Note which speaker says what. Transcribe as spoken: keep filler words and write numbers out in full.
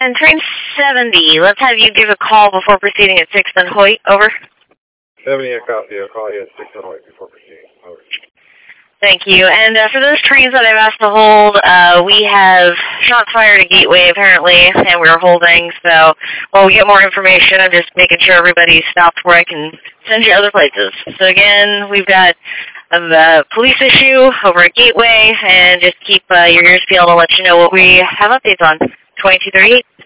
Speaker 1: And train seventy, let's have you give a call before proceeding at sixth and Hoyt, over.
Speaker 2: seventy, I copy. I'll call you at sixth and Hoyt before proceeding, over.
Speaker 1: Thank you. And uh, for those trains that I've asked to hold, uh, we have shots fired at Gateway, apparently, and we're holding. So while we get more information, I'm just making sure everybody stops where I can send you other places. So again, we've got a uh, police issue over at Gateway, and just keep uh, your ears peeled. I'll let you know what we have updates on. twenty-two thirty-eight.